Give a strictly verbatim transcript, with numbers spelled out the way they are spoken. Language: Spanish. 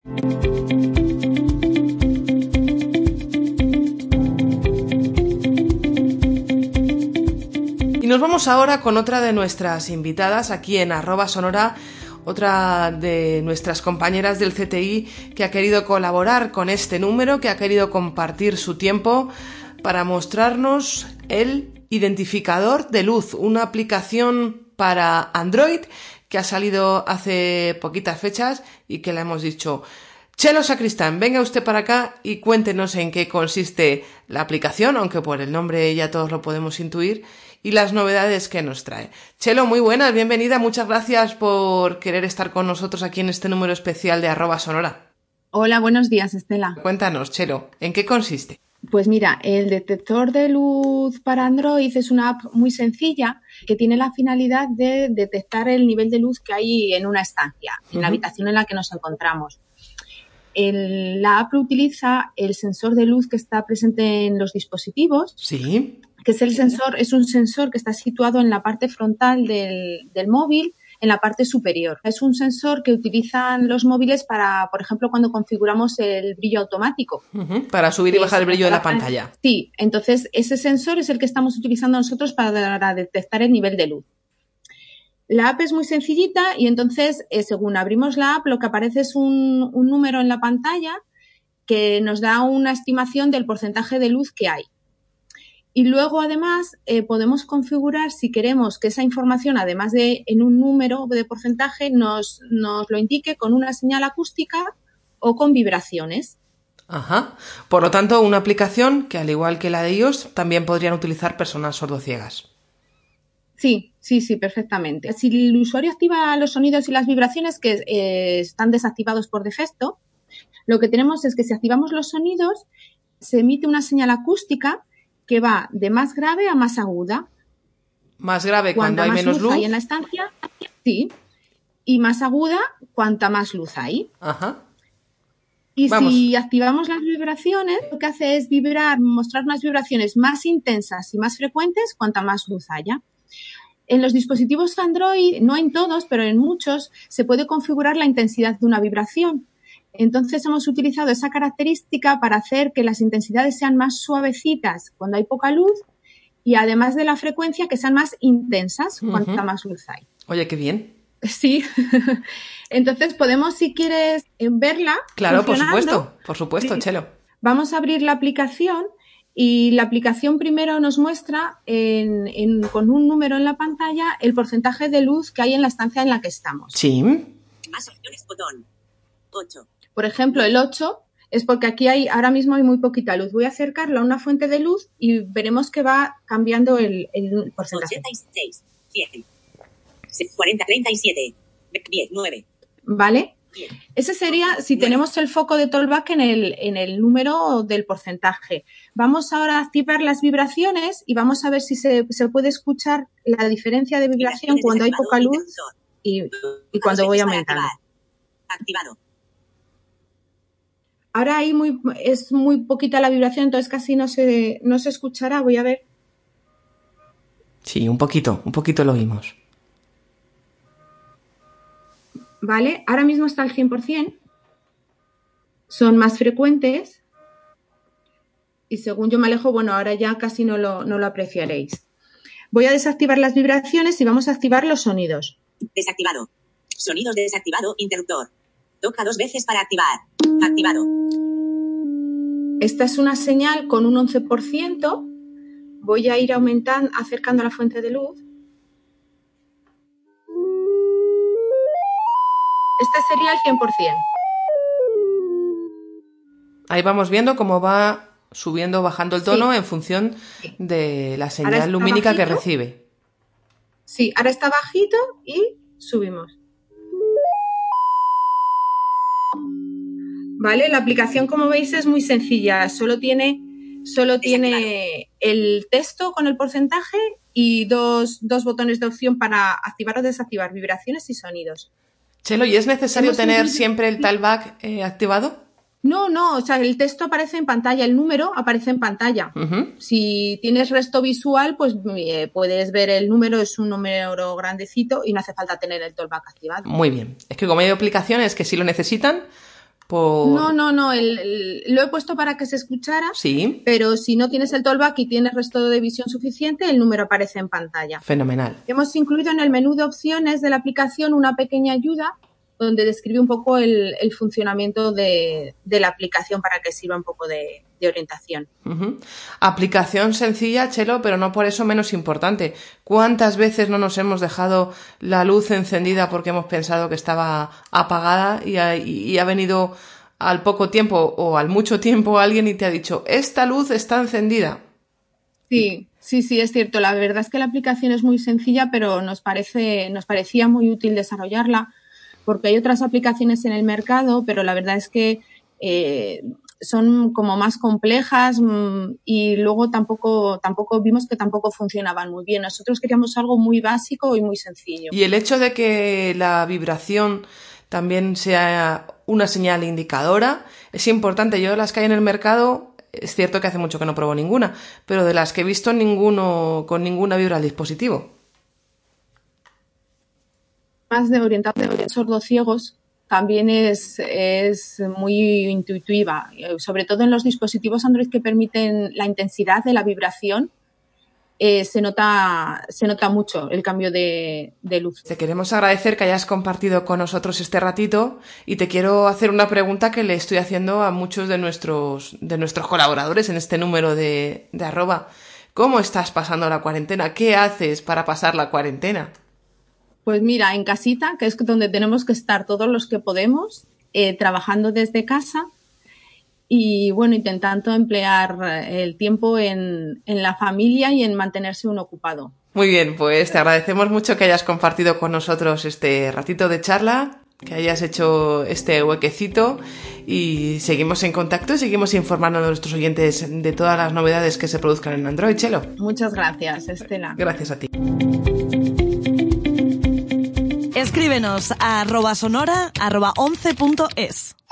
Y nos vamos ahora con otra de nuestras invitadas aquí en arroba sonora, otra de nuestras compañeras del C T I que ha querido colaborar con este número, que ha querido compartir su tiempo para mostrarnos el identificador de luz, una aplicación para Android que ha salido hace poquitas fechas y que le hemos dicho: Chelo Sacristán, venga usted para acá y cuéntenos en qué consiste la aplicación, aunque por el nombre ya todos lo podemos intuir, y las novedades que nos trae. Chelo, muy buenas, bienvenida, muchas gracias por querer estar con nosotros aquí en este número especial de arroba sonora. Hola, buenos días, Estela. Cuéntanos, Chelo, ¿en qué consiste? Pues mira, el detector de luz para Android es una app muy sencilla que tiene la finalidad de detectar el nivel de luz que hay en una estancia, en uh-huh. la habitación en la que nos encontramos. El, la app utiliza el sensor de luz que está presente en los dispositivos. Sí. Que es el sensor, es un sensor que está situado en la parte frontal del, del móvil, en la parte superior. Es un sensor que utilizan los móviles para, por ejemplo, cuando configuramos el brillo automático. Uh-huh. Para subir y bajar el brillo de la pantalla. Sí, entonces ese sensor es el que estamos utilizando nosotros para detectar el nivel de luz. La app es muy sencillita y entonces, eh, según abrimos la app, lo que aparece es un, un número en la pantalla que nos da una estimación del porcentaje de luz que hay. Y luego, además, eh, podemos configurar si queremos que esa información, además de en un número de porcentaje, nos, nos lo indique con una señal acústica o con vibraciones. Ajá. Por lo tanto, una aplicación que, al igual que la de iOS, también podrían utilizar personas sordociegas. Sí, sí, sí, perfectamente. Si el usuario activa los sonidos y las vibraciones que eh, están desactivados por defecto, lo que tenemos es que si activamos los sonidos, se emite una señal acústica que va de más grave a más aguda. Más grave cuando hay menos luz. Cuanta más luz hay en la estancia, sí, y más aguda cuanta más luz hay. Ajá. Y Vamos. Si activamos las vibraciones, lo que hace es vibrar, mostrar unas vibraciones más intensas y más frecuentes cuanta más luz haya. En los dispositivos Android, no en todos, pero en muchos, se puede configurar la intensidad de una vibración. Entonces hemos utilizado esa característica para hacer que las intensidades sean más suavecitas cuando hay poca luz y además de la frecuencia que sean más intensas uh-huh. cuanta más luz hay. Oye, qué bien. Sí. Entonces podemos, si quieres, verla. Claro, por supuesto, por supuesto, sí. Chelo. Vamos a abrir la aplicación y la aplicación primero nos muestra en, en, con un número en la pantalla el porcentaje de luz que hay en la estancia en la que estamos. Sí. Más opciones, botón. ocho. Por ejemplo, el ocho es porque aquí hay ahora mismo hay muy poquita luz. Voy a acercarlo a una fuente de luz y veremos que va cambiando el, el porcentaje. ochenta y seis, cien, cuarenta, treinta y siete, diez, nueve. ¿Vale? Bien. Ese sería si tenemos el foco de Tollback en el, en el número del porcentaje. Vamos ahora a activar las vibraciones y vamos a ver si se, se puede escuchar la diferencia de vibración cuando hay poca luz y, y cuando voy aumentando. Activado. Ahora ahí muy, es muy poquita la vibración, entonces casi no se, no se escuchará. Voy a ver. Sí, un poquito, un poquito lo oímos. Vale, ahora mismo está al cien por ciento. Son más frecuentes. Y según yo me alejo, bueno, ahora ya casi no lo, no lo apreciaréis. Voy a desactivar las vibraciones y vamos a activar los sonidos. Desactivado. Sonidos desactivado, interruptor. Toca dos veces para activar. Activado. Esta es una señal con un once por ciento. Voy a ir aumentando, acercando a la fuente de luz. Este sería el cien por ciento. Ahí vamos viendo cómo va subiendo o bajando el tono sí. en función de la señal lumínica bajito. Que recibe. Sí, ahora está bajito y subimos. Vale, la aplicación, como veis, es muy sencilla. Solo tiene, solo tiene el texto con el porcentaje y dos, dos botones de opción para activar o desactivar vibraciones y sonidos. Chelo, ¿y es necesario tener un... siempre el Talkback eh, activado? No, no, o sea, el texto aparece en pantalla, el número aparece en pantalla. Uh-huh. Si tienes resto visual, pues eh, puedes ver el número, es un número grandecito y no hace falta tener el Talkback activado. Muy bien. Es que como hay aplicaciones que si lo necesitan, Por... No, no, no, el, el, lo he puesto para que se escuchara, sí. Pero si no tienes el talkback y tienes resto de visión suficiente, el número aparece en pantalla. Fenomenal. Hemos incluido en el menú de opciones de la aplicación una pequeña ayuda donde describe un poco el, el funcionamiento de, de la aplicación para que sirva un poco de, de orientación. Uh-huh. Aplicación sencilla, Chelo, pero no por eso menos importante. ¿Cuántas veces no nos hemos dejado la luz encendida porque hemos pensado que estaba apagada y ha, y ha venido al poco tiempo o al mucho tiempo alguien y te ha dicho, esta luz está encendida? Sí, sí, sí, es cierto. La verdad es que la aplicación es muy sencilla, pero nos parece, nos parecía muy útil desarrollarla porque hay otras aplicaciones en el mercado, pero la verdad es que eh, son como más complejas mmm, y luego tampoco, tampoco vimos que tampoco funcionaban muy bien. Nosotros queríamos algo muy básico y muy sencillo. Y el hecho de que la vibración también sea una señal indicadora es importante. Yo de las que hay en el mercado, es cierto que hace mucho que no pruebo ninguna, pero de las que he visto ninguno con ninguna vibra al dispositivo. Más de orientado a sordociegos también es, es muy intuitiva, sobre todo en los dispositivos Android que permiten la intensidad de la vibración. Eh, se nota se nota mucho el cambio de, de luz. Te queremos agradecer que hayas compartido con nosotros este ratito y te quiero hacer una pregunta que le estoy haciendo a muchos de nuestros de nuestros colaboradores en este número de, de arroba. ¿Cómo estás pasando la cuarentena? ¿Qué haces para pasar la cuarentena? Pues mira, en casita, que es donde tenemos que estar todos los que podemos, eh, trabajando desde casa y, bueno, intentando emplear el tiempo en, en la familia y en mantenerse uno ocupado. Muy bien, pues te agradecemos mucho que hayas compartido con nosotros este ratito de charla, que hayas hecho este huequecito y seguimos en contacto y seguimos informando a nuestros oyentes de todas las novedades que se produzcan en Android, Chelo. Muchas gracias, Estela. Gracias a ti. Escríbenos a arroba sonora arroba once punto es.